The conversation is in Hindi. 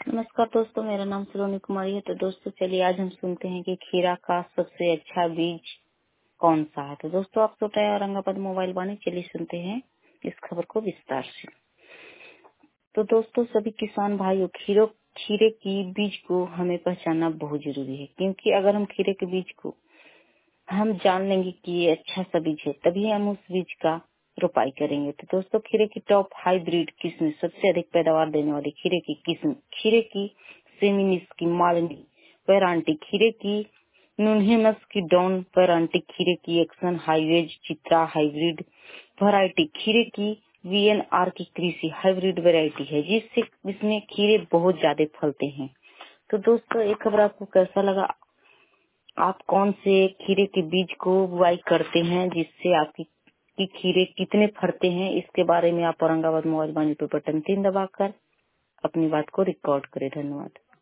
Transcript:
नमस्कार दोस्तों, मेरा नाम सलोनी कुमारी है। तो दोस्तों चलिए आज हम सुनते हैं कि खीरा का सबसे अच्छा बीज कौन सा है। तो दोस्तों आप सुन रहे हैं औरंगाबाद मोबाइल वाणी। चलिए सुनते हैं इस खबर को विस्तार से। तो दोस्तों सभी किसान भाइयों, खीरे की बीज को हमें पहचानना बहुत जरूरी है, क्योंकि अगर हम खीरे के बीज को हम जान लेंगे कि ये अच्छा सा बीज है, तभी हम उस बीज का रोपाई करेंगे। तो दोस्तों खीरे की टॉप हाइब्रिड किस्म, सबसे अधिक पैदावार देने वाली खीरे की किस्म, खीरे की सेमिनिस की मालनी वेरांटी, खीरे की नुनहेमस की डॉन वेरांटी, खीरे की एक्सन हाईवेज चित्रा हाइब्रिड वैरायटी, खीरे की वीएनआर की कृषि हाइब्रिड वैरायटी है, जिसमें खीरे बहुत ज्यादा फलते हैं। तो दोस्तों एक खबर आपको कैसा लगा? आप कौन से खीरे के बीज को बुआई करते हैं, जिससे आपकी की खीरे कितने फरते हैं, इसके बारे में आप औरंगाबाद मोबाइल वाणी पे बटन 3 दबाकर अपनी बात को रिकॉर्ड करें। धन्यवाद।